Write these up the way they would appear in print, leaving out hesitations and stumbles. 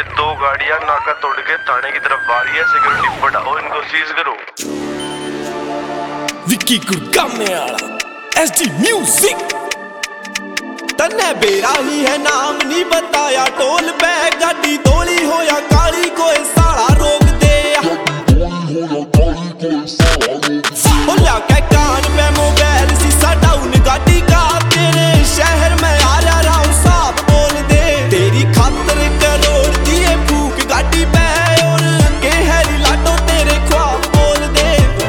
ये 2 गाड़ियां नाका तोड़ के थाने की तरफ आ रही है। सिक्योरिटी बढ़ाओ, इनको सीज करो। विक्की गुड़गामे वाला एसडी म्यूजिक तन्ने बेरा ही है नाम नहीं बताया। टोल पे गाड़ी दौली हो या काली कोई साला रोक दे। बोला के कान पे मोबाइल शीशा डाउन गाड़ी का तेरे शहर में आ रहा हूँ साहब बोल दे। तेरी खातर करोड़ दिए फूक गाड़ी पे और के हैरी लाटो तेरे ख्वाब बोल दे।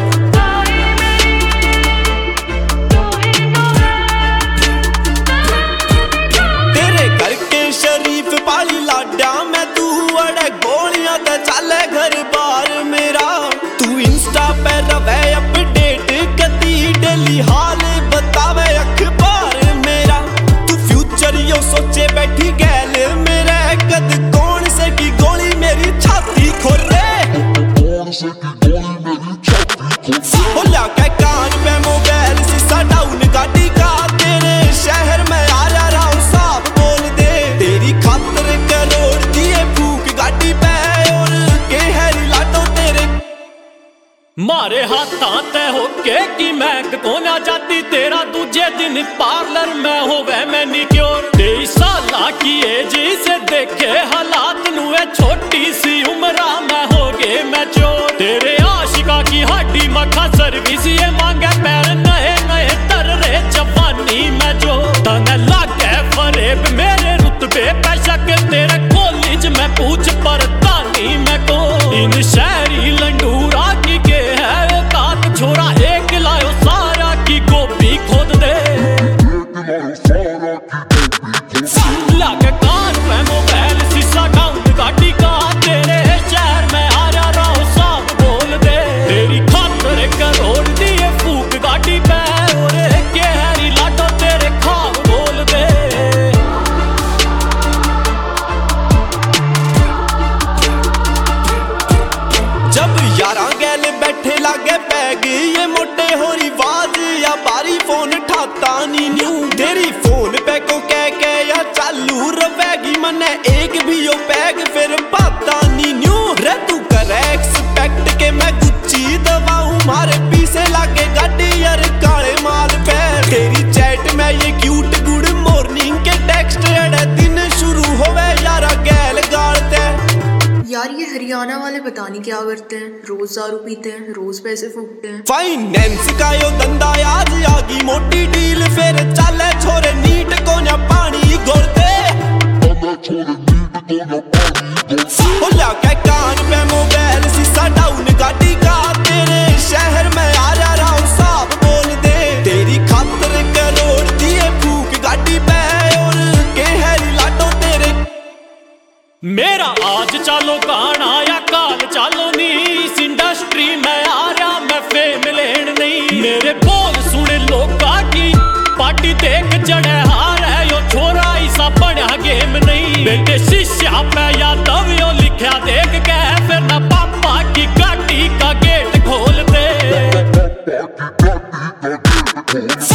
तेरे घर के शरीफ पाली लाडा में तू अड़े गोलियां ते चले घर बार मेरा। तू इंस्टा पे रवे अपडेट कदी डेली हाल बतावे अखबार मेरा। तू फ्यूचर यो सोचे बैठी गैल मेरे कद कौन से की गोली मेरी छाती खोले। बोला के कान पे मोबाइल शीशा डाउन गाड़ी का तेरे शहर में आ रहा हूँ साहब बोल दे। तेरी खातर करोड़ दिए फूक गाड़ी पे और के हैरी लाटो तेरे मारे हाथां ते होके कि मैं को ना जाती। तेरा दूजे दिन पार्लर में होवे मैनिक्योर। 23 साल की एज से देखे हालात नुए छोटी सी उम्र में हो गए मैच्योर। तेरे आशिका की हड्डी मखा सर्विस ये मांगे पैर नए नए तर रे जवानी में जो तने लागे फरेब मेरे रुतबे पे शक। तेरे कॉलेज में पूछ परतानी में को इन शहरी लंडूरा की के है औकात छोरा एक लायो सारा की गोभी खोद दे। लागे कान पे मोबाइल शीशा डाउन गाड़ी का तेरे शहर में आ रहा हूँ साहब बोल दे। तेरी खातर करोड़ दिए फूक गाड़ी पे और के हैरी लाटो तेरे ख्वाब बोल दे। जब यारा गैल बैठे लागे पैग ये मोटे हो रिवाज या बारी फोन ठाता नी न्यू। तेरी फोन पे को कह के या चालू रवेगी मने एक भी यो पैग फिर पाता नी न्यू। रे तू करे एक्सपेक्ट के मैं गुच्ची दवाऊं मारे पीछे लागे गाड़ी यार काले माल पे। तेरी चैट में ये क्यूट गुड मॉर्निंग के टेक्स्ट अड़े दिन शुरू होवे यारा गैल गालते। यार ये हरियाणा वाले पता नहीं क्या करते हैं। रोज दारू पीते हैं, रोज पैसे फूकते हैं। फाइनेंस का यो धंधा आज आगी मोटी डील फिर चले छोरे नीट को ना पानी घोलते। बोला के कान पे मोबाइल शीशा डाउन गाड़ी का तेरे शहर में आ रहा हूँ साहब बोल दे। तेरी खातर करोड़ दिए फूक गाड़ी पे और के हैरी लाटो तेरे। मेरा आज चालो गाना या काल चालो नी इस इंडस्ट्री में आ रहा मैं फेम लेन नहीं। मेरे बोल सुने लोगा की पार्टी देख जड़े हार है यो छोरा ऐसा बड़ा गेम नहीं। बेटे शिष्या पे यादव यो लिखा देख के फिर ना पापा की गाड़ी का गेट खोल दे।